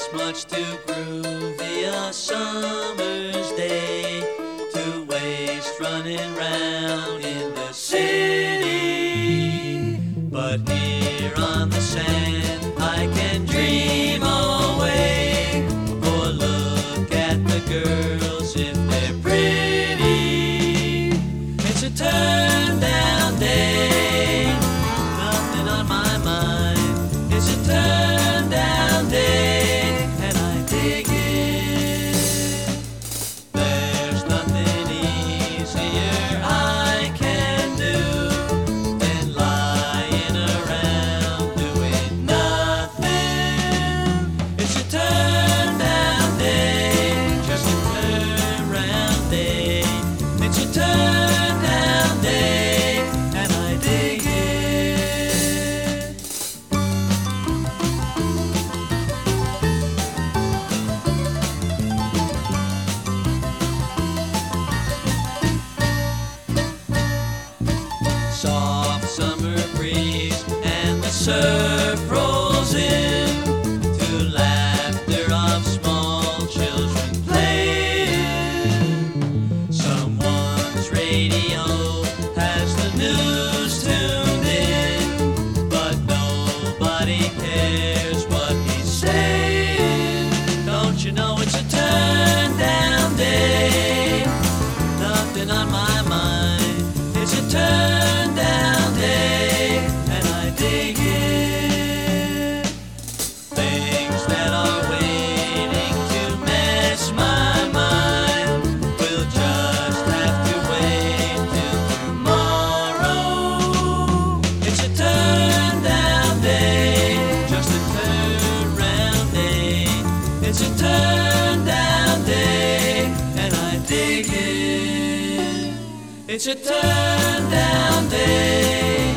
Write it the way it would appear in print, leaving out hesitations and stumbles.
It's much too groovy a summer's day to waste running round in the city. But here on the sand I can dream away, or look at the girls if they're pretty. It's a turn down day, nothing on my mind. It's a turn down day, and I dig it. There's nothing easier I can do than lying around doing nothing. It's a turn down day, just a turn round day. It's a turn down day, and I dig it. Soft summer breeze and the surf rolls in to laughter of small children playing. Someone's radio has the news tuned in, but nobody cares what he's saying. Don't you know it's a turn down day, nothing on my mind. It's a turn down day, and I dig it. Things that are waiting to mess my mind will just have to wait till tomorrow. It's a turn down day, just a turn round day. It's a turn down day, and I dig it. It's a turn down day.